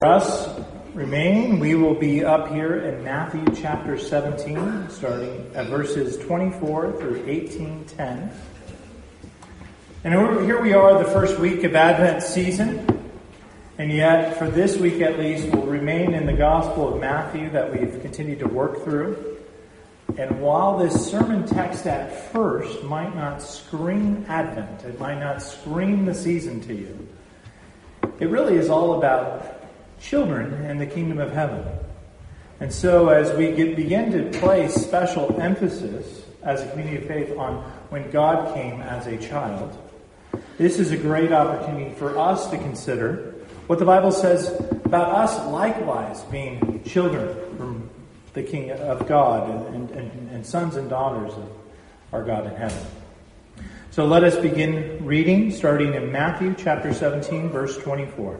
For us remaining, we will be up here in Matthew chapter 17, starting at verses 24 through 18:10. And here we are, the first week of Advent season. And yet, for this week at least, we'll remain in the Gospel of Matthew that we've continued to work through. And while this sermon text at first might not scream Advent, it might not scream the season to you, it really is all about children in the kingdom of heaven. And so as we begin to place special emphasis as a community of faith on when God came as a child, this is a great opportunity for us to consider what the Bible says about us likewise being children from the King of God and sons and daughters of our God in heaven. So let us begin reading, starting in Matthew chapter 17, verse 24.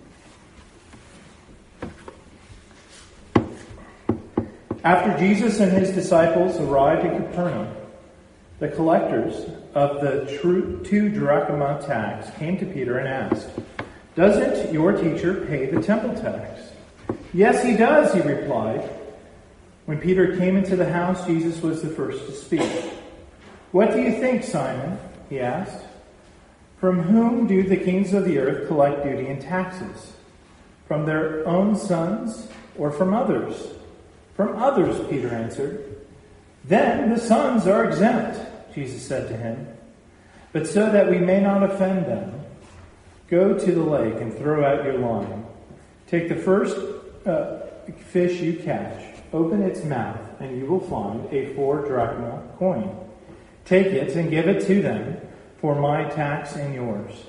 After Jesus and his disciples arrived at Capernaum, the collectors of the 2 drachma tax came to Peter and asked, "Doesn't your teacher pay the temple tax?" "Yes, he does," he replied. When Peter came into the house, Jesus was the first to speak. "What do you think, Simon?" he asked. "From whom do the kings of the earth collect duty and taxes? From their own sons or from others?" "From others," Peter answered. "Then the sons are exempt," Jesus said to him. "But so that we may not offend them, go to the lake and throw out your line. Take the first fish you catch, open its mouth, and you will find a 4 drachma coin. Take it and give it to them for my tax and yours."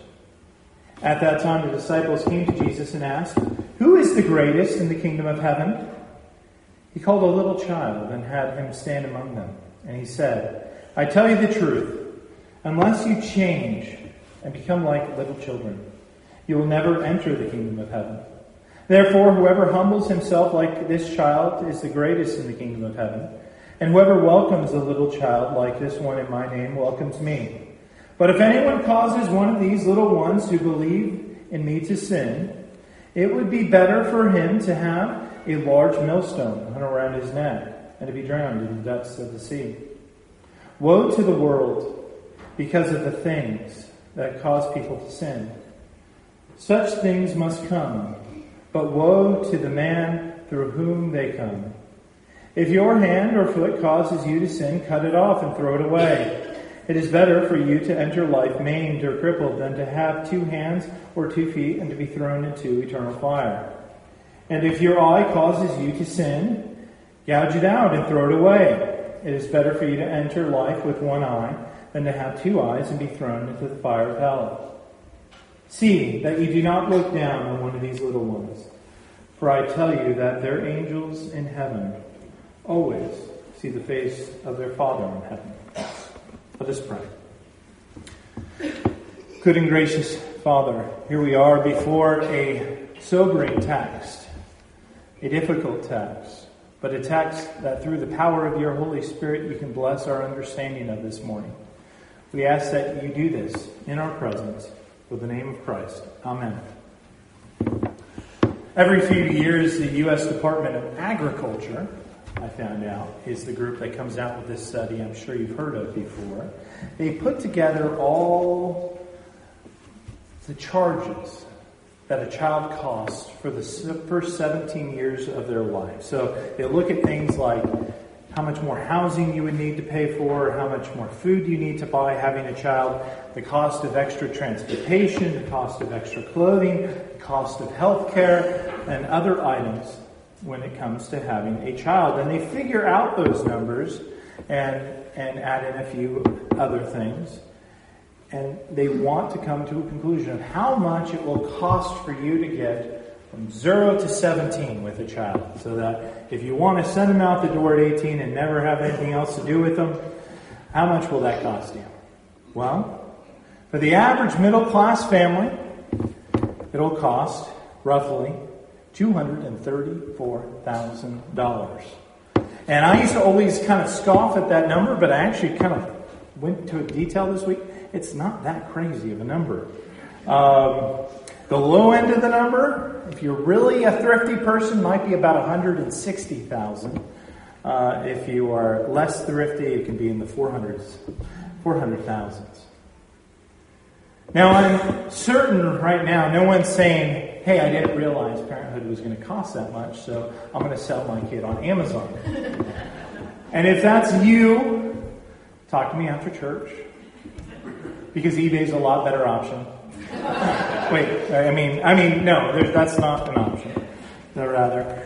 At that time the disciples came to Jesus and asked, "Who is the greatest in the kingdom of heaven?" He called a little child and had him stand among them. And he said, "I tell you the truth, unless you change and become like little children, you will never enter the kingdom of heaven. Therefore, whoever humbles himself like this child is the greatest in the kingdom of heaven. And whoever welcomes a little child like this one in my name welcomes me. But if anyone causes one of these little ones who believe in me to sin, it would be better for him to have a large millstone hung around his neck and to be drowned in the depths of the sea. Woe to the world because of the things that cause people to sin. Such things must come, but woe to the man through whom they come. If your hand or foot causes you to sin, cut it off and throw it away. It is better for you to enter life maimed or crippled than to have 2 hands or 2 feet and to be thrown into eternal fire. And if your eye causes you to sin, gouge it out and throw it away. It is better for you to enter life with 1 eye than to have 2 eyes and be thrown into the fire of hell. See that you do not look down on one of these little ones, for I tell you that their angels in heaven always see the face of their Father in heaven." Let us pray. Good and gracious Father, here we are before a sobering text, a difficult text, but a text that through the power of your Holy Spirit you can bless our understanding of this morning. We ask that you do this in our presence, for the name of Christ. Amen. Every few years, the U.S. Department of Agriculture, I found out, is the group that comes out with this study I'm sure you've heard of before. They put together all the charges that a child costs for the first 17 years of their life. So they look at things like how much more housing you would need to pay for, how much more food you need to buy having a child, the cost of extra transportation, the cost of extra clothing, the cost of health care, and other items when it comes to having a child. And they figure out those numbers and add in a few other things. And they want to come to a conclusion of how much it will cost for you to get from 0 to 17 with a child. So that if you want to send them out the door at 18 and never have anything else to do with them, how much will that cost you? Well, for the average middle class family, it'll cost roughly $234,000. And I used to always kind of scoff at that number, but I actually kind of went to a detail this week. It's not that crazy of a number. The low end of the number, if you're really a thrifty person, might be about 160,000. If you are less thrifty, it can be in the 400,000s. Now, I'm certain right now, no one's saying, hey, I didn't realize parenthood was going to cost that much, so I'm going to sell my kid on Amazon. And if that's you, talk to me after church, because eBay's a lot better option. Wait, no, that's not an option. No, rather,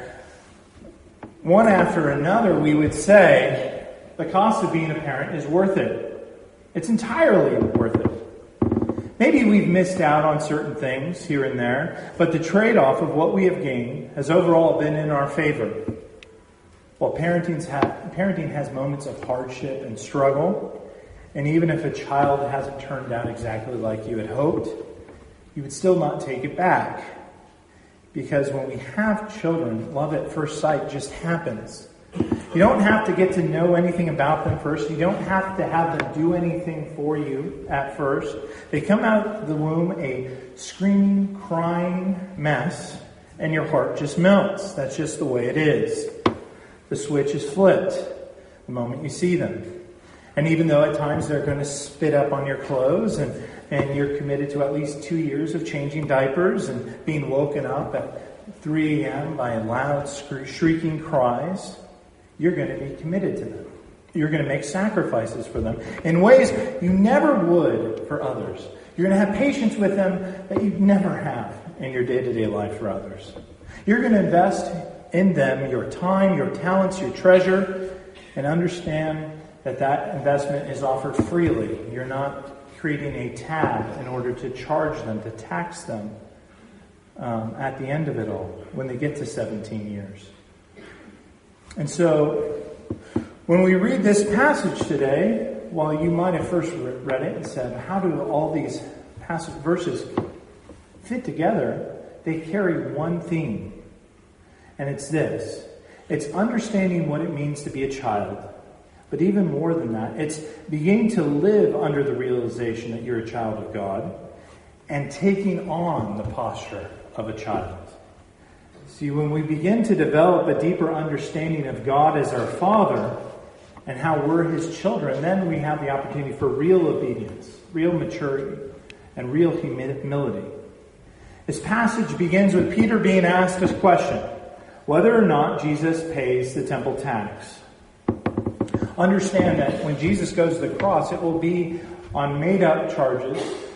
one after another, we would say the cost of being a parent is worth it. It's entirely worth it. Maybe we've missed out on certain things here and there, but the trade-off of what we have gained has overall been in our favor. While parenting has moments of hardship and struggle, and even if a child hasn't turned out exactly like you had hoped, you would still not take it back. Because when we have children, love at first sight just happens. You don't have to get to know anything about them first. You don't have to have them do anything for you at first. They come out of the womb a screaming, crying mess, and your heart just melts. That's just the way it is. The switch is flipped the moment you see them. And even though at times they're going to spit up on your clothes and you're committed to at least 2 years of changing diapers and being woken up at 3 a.m. by loud shrieking cries, you're going to be committed to them. You're going to make sacrifices for them in ways you never would for others. You're going to have patience with them that you'd never have in your day-to-day life for others. You're going to invest in them your time, your talents, your treasure, and understand that investment is offered freely. You're not creating a tab in order to charge them, to tax them at the end of it all, when they get to 17 years. And so, when we read this passage today, while you might have first read it and said, how do all these verses fit together? They carry one theme. And it's this. It's understanding what it means to be a child. But even more than that, it's beginning to live under the realization that you're a child of God and taking on the posture of a child. See, when we begin to develop a deeper understanding of God as our Father and how we're His children, then we have the opportunity for real obedience, real maturity, and real humility. This passage begins with Peter being asked this question, whether or not Jesus pays the temple tax. Understand that when Jesus goes to the cross, it will be on made-up charges.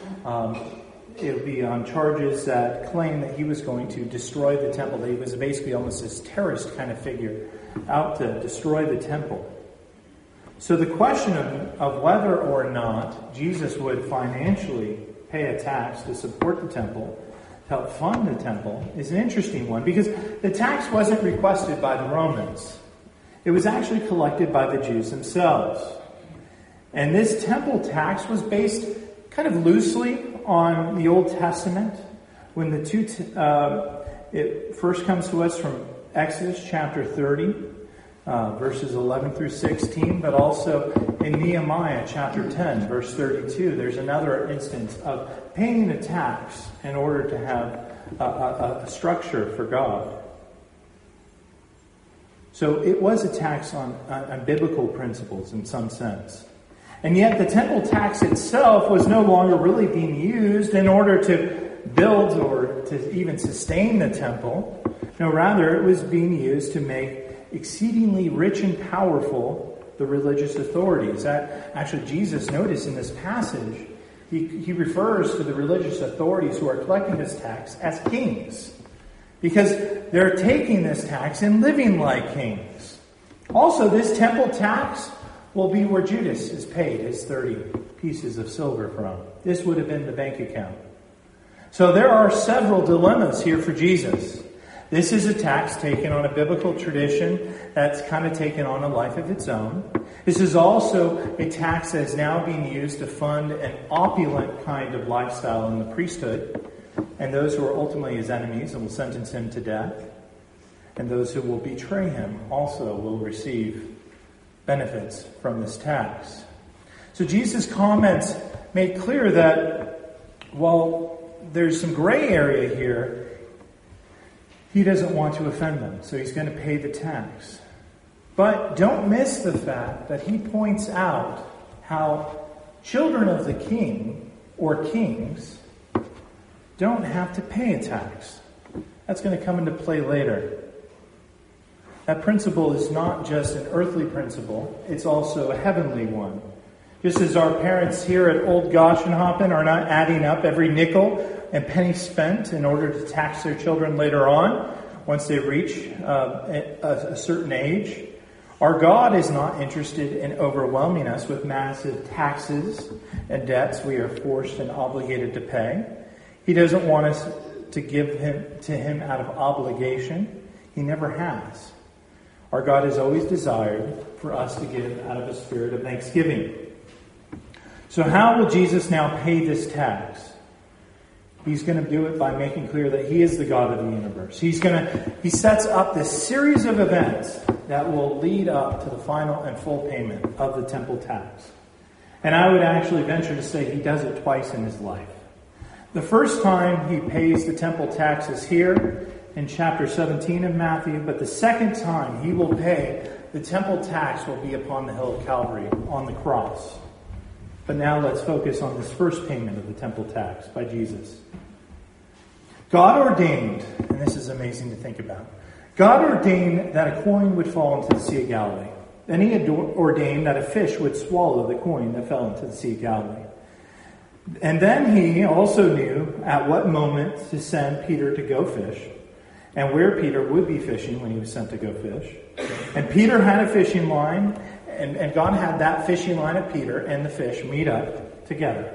It will be on charges that claim that he was going to destroy the temple. That he was basically almost this terrorist kind of figure out to destroy the temple. So the question of whether or not Jesus would financially pay a tax to support the temple, to help fund the temple, is an interesting one because the tax wasn't requested by the Romans. It was actually collected by the Jews themselves. And this temple tax was based kind of loosely on the Old Testament. When the it first comes to us from Exodus chapter 30, verses 11 through 16, but also in Nehemiah chapter 10, verse 32, there's another instance of paying a tax in order to have a structure for God. So it was a tax on biblical principles in some sense. And yet the temple tax itself was no longer really being used in order to build or to even sustain the temple. No, rather it was being used to make exceedingly rich and powerful the religious authorities. That actually Jesus noticed in this passage, he refers to the religious authorities who are collecting this tax as kings. Because they're taking this tax and living like kings. Also, this temple tax will be where Judas is paid his 30 pieces of silver from. This would have been the bank account. So there are several dilemmas here for Jesus. This is a tax taken on a biblical tradition that's kind of taken on a life of its own. This is also a tax that is now being used to fund an opulent kind of lifestyle in the priesthood. And those who are ultimately his enemies and will sentence him to death. And those who will betray him also will receive benefits from this tax. So Jesus' comments made clear that while there's some gray area here. He doesn't want to offend them, so he's going to pay the tax. But don't miss the fact that he points out how children of the king or kings don't have to pay a tax. That's going to come into play later. That principle is not just an earthly principle, it's also a heavenly one. Just as our parents here at Old Goshenhoppen are not adding up every nickel and penny spent in order to tax their children later on, once they reach a certain age, our God is not interested in overwhelming us with massive taxes and debts we are forced and obligated to pay. He doesn't want us to give to him out of obligation. He never has. Our God has always desired for us to give out of a spirit of thanksgiving. So how will Jesus now pay this tax? He's going to do it by making clear that he is the God of the universe. He sets up this series of events that will lead up to the final and full payment of the temple tax. And I would actually venture to say he does it twice in his life. The first time he pays the temple tax is here in chapter 17 of Matthew, but the second time he will pay the temple tax will be upon the hill of Calvary on the cross. But now let's focus on this first payment of the temple tax by Jesus. God ordained, and this is amazing to think about, God ordained that a coin would fall into the Sea of Galilee. Then he had ordained that a fish would swallow the coin that fell into the Sea of Galilee. And then he also knew at what moment to send Peter to go fish, and where Peter would be fishing when he was sent to go fish. And Peter had a fishing line, and God had that fishing line of Peter and the fish meet up together.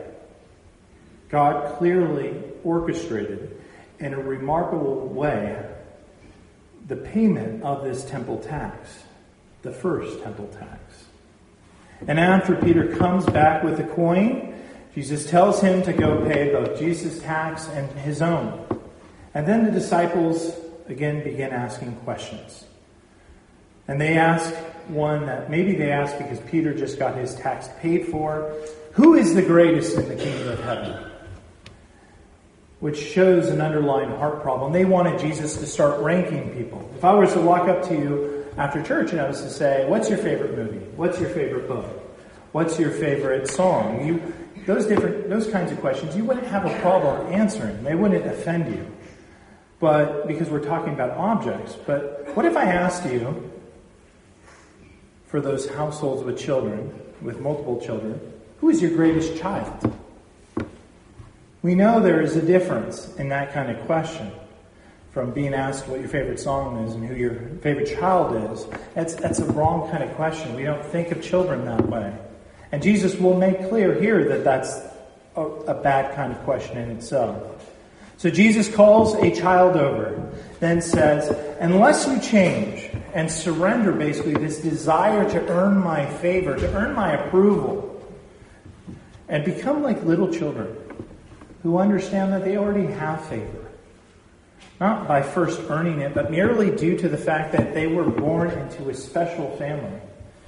God clearly orchestrated in a remarkable way the payment of this temple tax, the first temple tax. And after Peter comes back with the coin, Jesus tells him to go pay both Jesus' tax and his own. And then the disciples again begin asking questions. And they ask one that maybe they ask because Peter just got his tax paid for. Who is the greatest in the kingdom of heaven? Which shows an underlying heart problem. They wanted Jesus to start ranking people. If I was to walk up to you after church and I was to say, what's your favorite movie? What's your favorite book? What's your favorite song? Those kinds of questions, you wouldn't have a problem answering. They wouldn't offend you. But because we're talking about objects. But what if I asked you, for those households with children, with multiple children, who is your greatest child? We know there is a difference in that kind of question from being asked what your favorite song is and who your favorite child is. That's a wrong kind of question. We don't think of children that way. And Jesus will make clear here that that's a bad kind of question in itself. So Jesus calls a child over, then says, unless you change and surrender basically this desire to earn my favor, to earn my approval, and become like little children who understand that they already have favor. Not by first earning it, but merely due to the fact that they were born into a special family.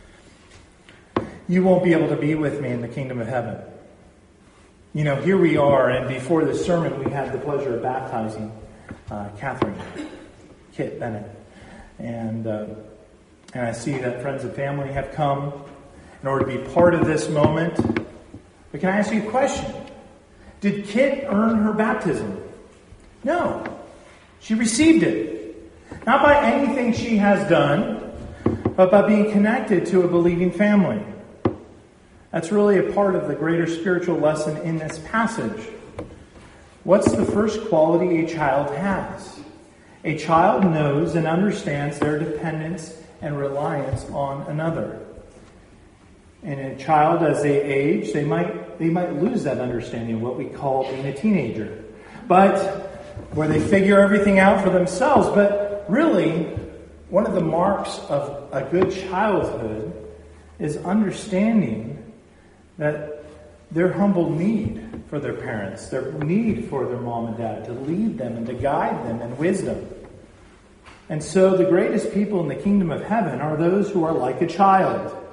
You won't be able to be with me in the kingdom of heaven. You know, here we are, and before this sermon, we had the pleasure of baptizing Catherine Kit Bennett. And I see that friends and family have come in order to be part of this moment. But can I ask you a question? Did Kit earn her baptism? No. She received it. Not by anything she has done, but by being connected to a believing family. That's really a part of the greater spiritual lesson in this passage. What's the first quality a child has? A child knows and understands their dependence and reliance on another. And a child, as they age, they might lose that understanding of what we call being a teenager. But where they figure everything out for themselves. But really, one of the marks of a good childhood is understanding that their humble need for their parents, their need for their mom and dad to lead them and to guide them in wisdom. And so the greatest people in the kingdom of heaven are those who are like a child.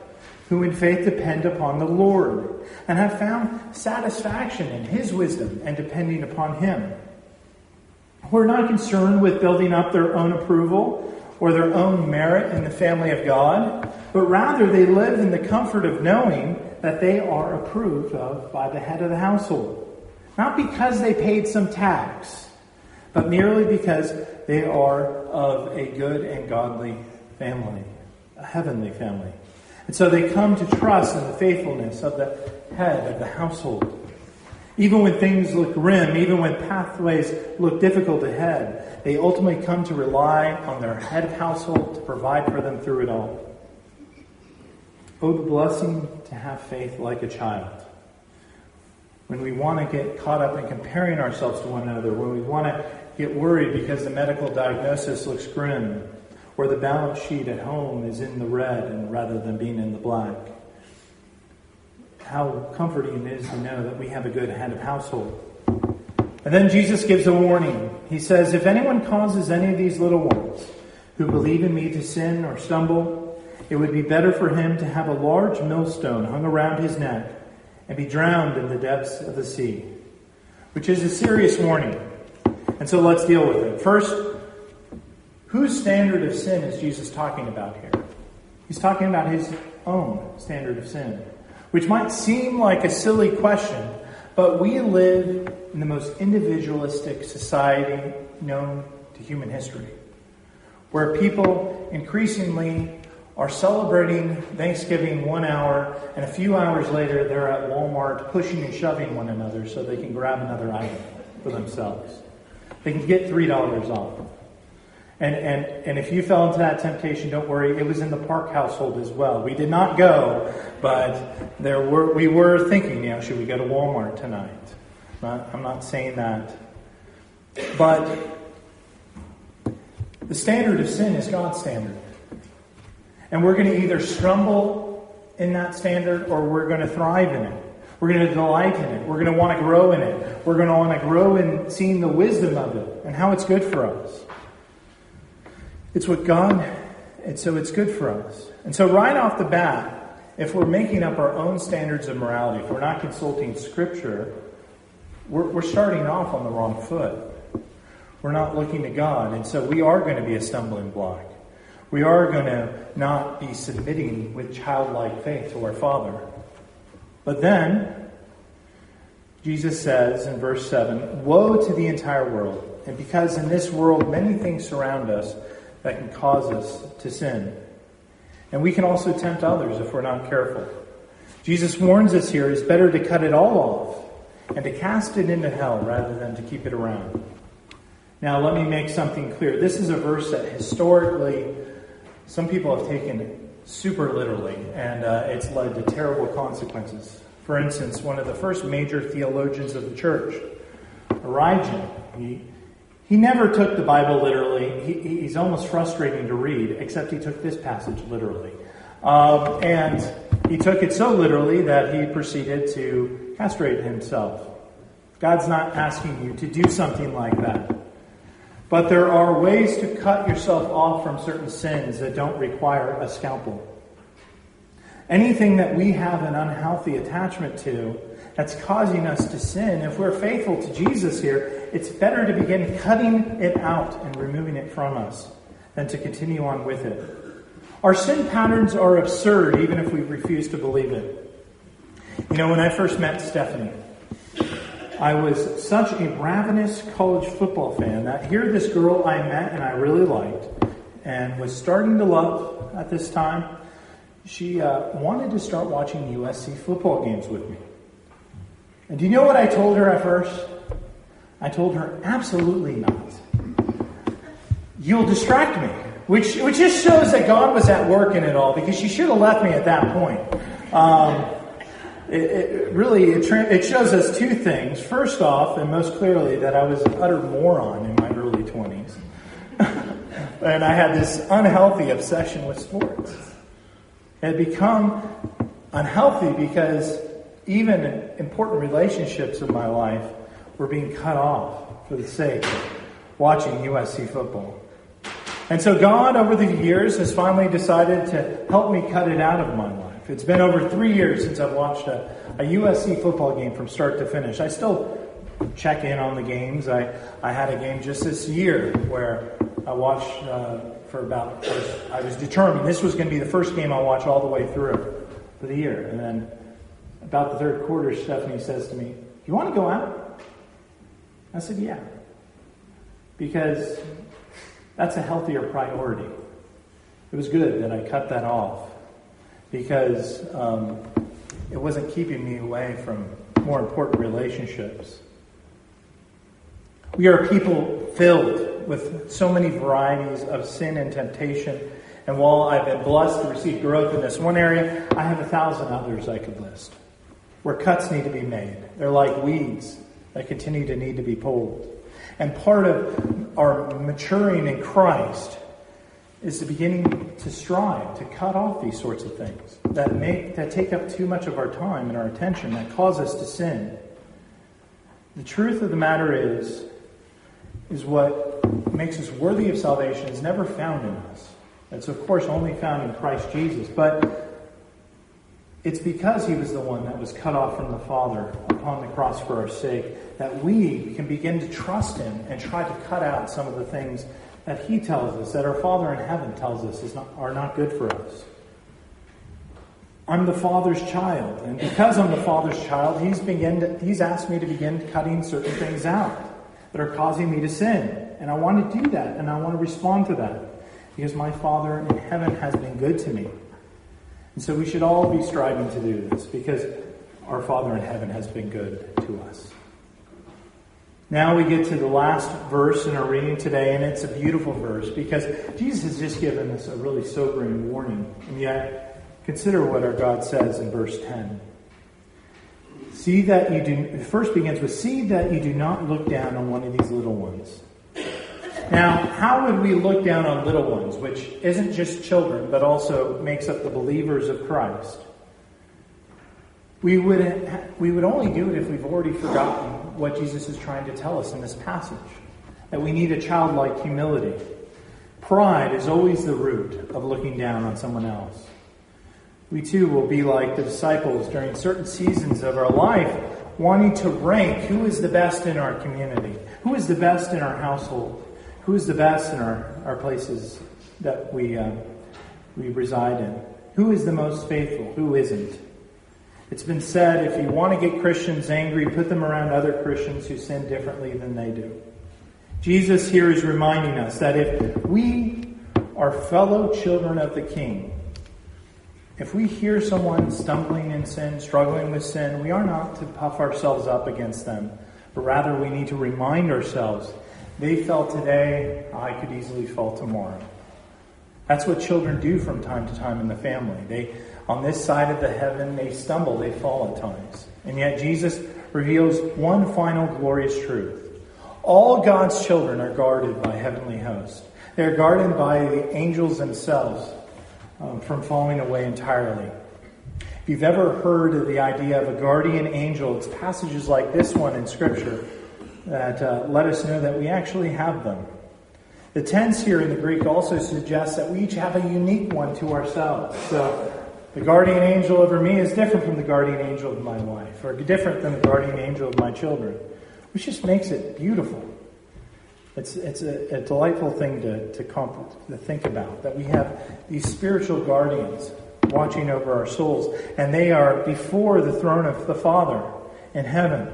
who in faith depend upon the Lord and have found satisfaction in his wisdom and depending upon him. Who are not concerned with building up their own approval or their own merit in the family of God, but rather they live in the comfort of knowing that they are approved of by the head of the household. Not because they paid some tax, but merely because they are of a good and godly family, a heavenly family. And so they come to trust in the faithfulness of the head of the household. Even when things look grim, even when pathways look difficult ahead, they ultimately come to rely on their head of household to provide for them through it all. Oh, the blessing to have faith like a child. When we want to get caught up in comparing ourselves to one another, when we want to get worried because the medical diagnosis looks grim, or the balance sheet at home is in the red and rather than being in the black. How comforting it is to know that we have a good head of household. And then Jesus gives a warning. He says, if anyone causes any of these little ones who believe in me to sin or stumble, it would be better for him to have a large millstone hung around his neck and be drowned in the depths of the sea. Which is a serious warning. And so let's deal with it. First, whose standard of sin is Jesus talking about here? He's talking about his own standard of sin, which might seem like a silly question, but we live in the most individualistic society known to human history, where people increasingly are celebrating Thanksgiving 1 hour, and a few hours later they're at Walmart pushing and shoving one another so they can grab another item for themselves. They can get $3 off. And if you fell into that temptation, don't worry, it was in the Park household as well. We did not go, but we were thinking, should we go to Walmart tonight? I'm not saying that. But the standard of sin is God's standard. And we're going to either stumble in that standard or we're going to thrive in it. We're going to delight in it. We're going to want to grow in it. We're going to want to grow in seeing the wisdom of it and how it's good for us. It's what God, and so it's good for us. And so right off the bat, if we're making up our own standards of morality, if we're not consulting Scripture, we're starting off on the wrong foot. We're not looking to God, and so we are going to be a stumbling block. We are going to not be submitting with childlike faith to our Father. But then, Jesus says in verse 7, woe to the entire world, and because in this world many things surround us that can cause us to sin. And we can also tempt others if we're not careful. Jesus warns us here it's better to cut it all off and to cast it into hell rather than to keep it around. Now let me make something clear. This is a verse that historically some people have taken super literally, and it's led to terrible consequences. For instance, one of the first major theologians of the church, Origen, he never took the Bible literally. He's almost frustrating to read, except he took this passage literally. And he took it so literally that he proceeded to castrate himself. God's not asking you to do something like that. But there are ways to cut yourself off from certain sins that don't require a scalpel. Anything that we have an unhealthy attachment to that's causing us to sin, if we're faithful to Jesus here, it's better to begin cutting it out and removing it from us than to continue on with it. Our sin patterns are absurd even if we refuse to believe it. When I first met Stephanie, I was such a ravenous college football fan that here this girl I met and I really liked and was starting to love at this time, she wanted to start watching USC football games with me. And do you know what I told her at first? I told her, absolutely not. You'll distract me. Which just shows that God was at work in it all, because she should have left me at that point. It shows us two things. First off, and most clearly, that I was an utter moron in my early 20s. And I had this unhealthy obsession with sports. It had become unhealthy because even important relationships in my life were being cut off for the sake of watching USC football. And so God, over the years, has finally decided to help me cut it out of my life. life. It's been over 3 years since I've watched a USC football game from start to finish. I still check in on the games. I had a game just this year where I watched I was determined this was going to be the first game I'll watch all the way through for the year. And then about the third quarter, Stephanie says to me, "You want to go out?" I said, "Yeah." Because that's a healthier priority. It was good that I cut that off because it wasn't keeping me away from more important relationships. We are people filled with so many varieties of sin and temptation. And while I've been blessed to receive growth in this one area, I have 1,000 others I could list where cuts need to be made. They're like weeds that continue to need to be pulled. And part of our maturing in Christ is the beginning to strive to cut off these sorts of things that take up too much of our time and our attention, that cause us to sin. The truth of the matter is what makes us worthy of salvation is never found in us. It's of course only found in Christ Jesus, but it's because he was the one that was cut off from the Father upon the cross for our sake that we can begin to trust him and try to cut out some of the things that he tells us, that our Father in heaven tells us are not good for us. I'm the Father's child, and because I'm the Father's child, he's asked me to begin cutting certain things out that are causing me to sin. And I want to do that, and I want to respond to that, because my Father in heaven has been good to me. And so we should all be striving to do this, because our Father in heaven has been good to us. Now we get to the last verse in our reading today, and it's a beautiful verse because Jesus has just given us a really sobering warning. And yet, consider what our God says in verse 10. It first begins with, "See that you do not look down on one of these little ones." Now, how would we look down on little ones, which isn't just children, but also makes up the believers of Christ? We would only do it if we've already forgotten what Jesus is trying to tell us in this passage. That we need a childlike humility. Pride is always the root of looking down on someone else. We too will be like the disciples during certain seasons of our life, wanting to rank who is the best in our community, who is the best in our household, who is the best in our places that we reside in, who is the most faithful, who isn't. It's been said, if you want to get Christians angry, put them around other Christians who sin differently than they do. Jesus here is reminding us that if we are fellow children of the King, if we hear someone stumbling in sin, struggling with sin, we are not to puff ourselves up against them, but rather we need to remind ourselves, they fell today, I could easily fall tomorrow. That's what children do from time to time in the family. On this side of the heaven, they stumble, they fall at times. And yet Jesus reveals one final glorious truth. All God's children are guarded by heavenly hosts. They're guarded by the angels themselves from falling away entirely. If you've ever heard of the idea of a guardian angel, it's passages like this one in Scripture that let us know that we actually have them. The tense here in the Greek also suggests that we each have a unique one to ourselves. So the guardian angel over me is different from the guardian angel of my wife, or different than the guardian angel of my children, which just makes it beautiful. It's a delightful thing to think about, that we have these spiritual guardians watching over our souls, and they are before the throne of the Father in heaven.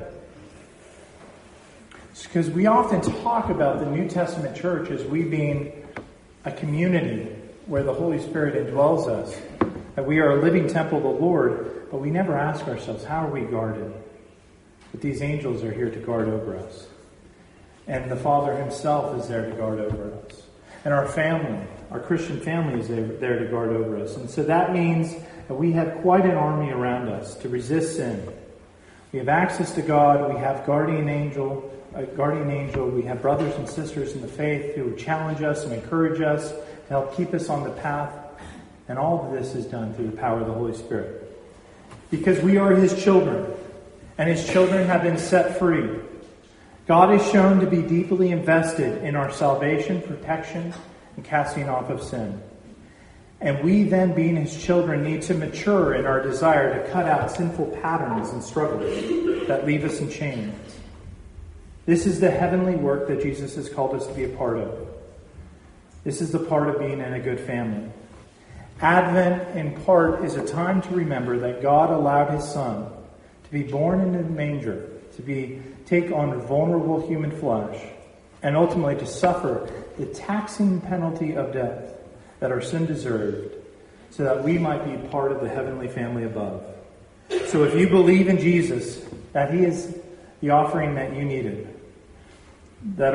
Because we often talk about the New Testament church as we being a community where the Holy Spirit indwells us, that we are a living temple of the Lord, but we never ask ourselves, how are we guarded? But these angels are here to guard over us. And the Father himself is there to guard over us. And our family, our Christian family, is there to guard over us. And so that means that we have quite an army around us to resist sin. We have access to God. We have a guardian angel. We have brothers and sisters in the faith who challenge us and encourage us to help keep us on the path. And all of this is done through the power of the Holy Spirit. Because we are his children, and his children have been set free. God is shown to be deeply invested in our salvation, protection, and casting off of sin. And we then, being his children, need to mature in our desire to cut out sinful patterns and struggles that leave us in chains. This is the heavenly work that Jesus has called us to be a part of. This is the part of being in a good family. Advent, in part, is a time to remember that God allowed his Son to be born in a manger, to take on vulnerable human flesh, and ultimately to suffer the taxing penalty of death that our sin deserved, so that we might be part of the heavenly family above. So if you believe in Jesus, that he is the offering that you needed, then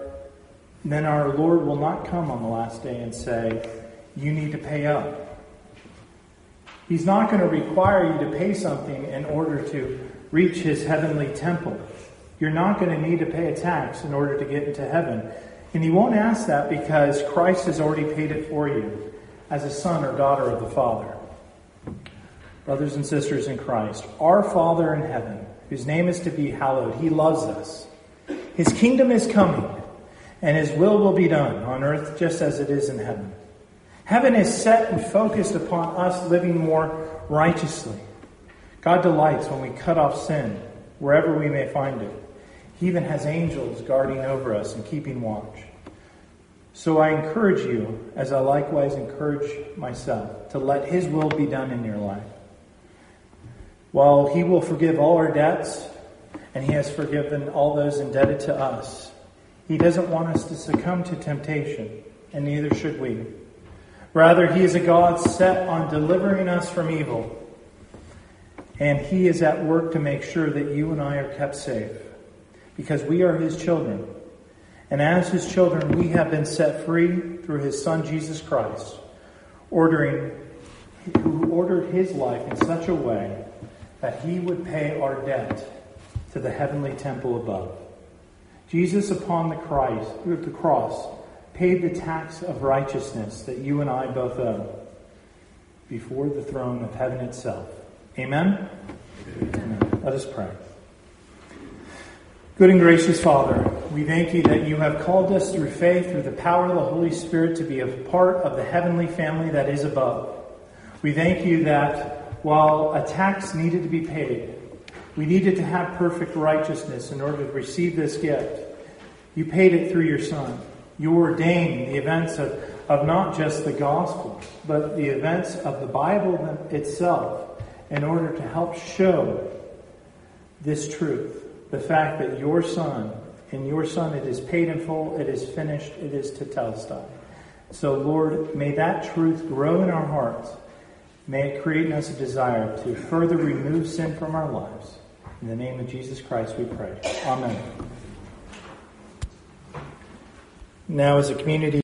our Lord will not come on the last day and say, you need to pay up. He's not going to require you to pay something in order to reach his heavenly temple. You're not going to need to pay a tax in order to get into heaven. And he won't ask that because Christ has already paid it for you as a son or daughter of the Father. Brothers and sisters in Christ, our Father in heaven, whose name is to be hallowed, he loves us. His kingdom is coming, and his will be done on earth just as it is in heaven. Heaven is set and focused upon us living more righteously. God delights when we cut off sin, wherever we may find it. He even has angels guarding over us and keeping watch. So I encourage you, as I likewise encourage myself, to let his will be done in your life. While he will forgive all our debts, and he has forgiven all those indebted to us, he doesn't want us to succumb to temptation, and neither should we. Rather, he is a God set on delivering us from evil, and he is at work to make sure that you and I are kept safe, because we are his children. And as his children, we have been set free through his Son, Jesus Christ, who ordered his life in such a way that he would pay our debt to the heavenly temple above. Jesus upon the cross paid the tax of righteousness that you and I both owe before the throne of heaven itself. Amen? Amen. Let us pray. Good and gracious Father, we thank you that you have called us through faith, through the power of the Holy Spirit, to be a part of the heavenly family that is above. We thank you that while a tax needed to be paid, we needed to have perfect righteousness in order to receive this gift. You paid it through your Son. You ordained the events of not just the gospel, but the events of the Bible itself in order to help show this truth. The fact that your Son, in your Son it is paid in full, it is finished, it is tetelestai. So Lord, may that truth grow in our hearts. May it create in us a desire to further remove sin from our lives. In the name of Jesus Christ we pray. Amen. Now as a community,